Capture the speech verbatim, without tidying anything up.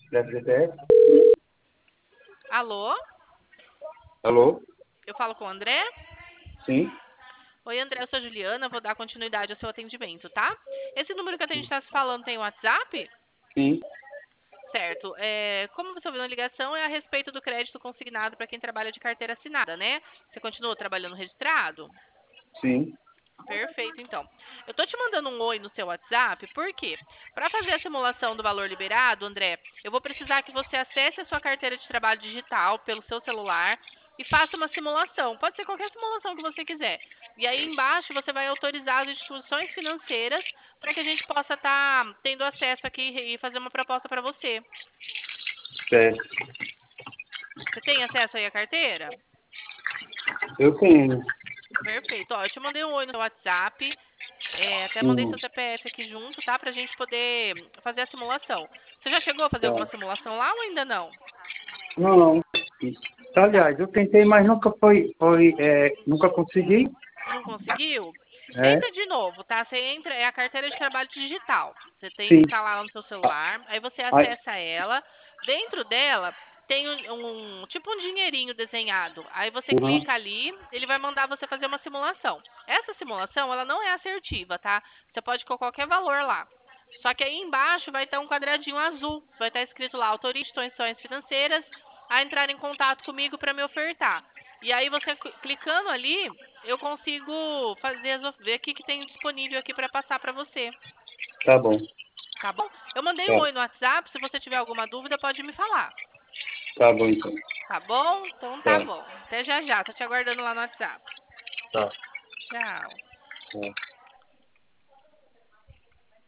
da F G T S. Alô? Alô? Eu falo com o André? Sim, Oi, André, eu sou a Juliana, vou dar continuidade ao seu atendimento, tá? Esse número que a gente está se falando tem WhatsApp? sim, Certo. É, como você ouviu na ligação, é a respeito do crédito consignado para quem trabalha de carteira assinada, né? Você continua trabalhando registrado? sim. Perfeito, então. Eu tô te mandando um oi no seu WhatsApp, por quê? Para fazer a simulação do valor liberado, André, eu vou precisar que você acesse a sua carteira de trabalho digital pelo seu celular e faça uma simulação. Pode ser qualquer simulação que você quiser. E aí embaixo você vai autorizar as instituições financeiras para que a gente possa estar tendo acesso aqui e fazer uma proposta para você. Certo. Você tem acesso aí à carteira? Eu tenho. Perfeito. Ó, eu te mandei um oi no seu WhatsApp. É, até mandei Uhum. seu C P F aqui junto, tá? Pra gente poder fazer a simulação. Você já chegou a fazer alguma Tá. simulação lá ou ainda não? Não, não. Tá. Aliás, eu tentei, mas nunca foi, foi é, nunca consegui. Não conseguiu? É, Tenta de novo, tá? Você entra, é a carteira de trabalho digital. Você tem que sim. estar lá no seu celular, aí você Aí, acessa ela. Dentro dela tem um, um- tipo um dinheirinho desenhado. Aí você uhum. clica ali, ele vai mandar você fazer uma simulação. Essa simulação, ela não é assertiva, tá? Você pode colocar qualquer valor lá. Só que aí embaixo vai estar um quadradinho azul. Vai estar escrito lá, autorize instituições financeiras a entrar em contato comigo para me ofertar. E aí você cl- clicando ali, eu consigo fazer as of- ver o que que tem disponível aqui para passar para você, Tá bom. tá bom? Eu mandei um Tá, oi no WhatsApp, se você tiver alguma dúvida pode me falar, tá bom então. tá bom? Então tá Tá, bom. Até já já, tô te aguardando lá no WhatsApp. tá. Tchau. Tá.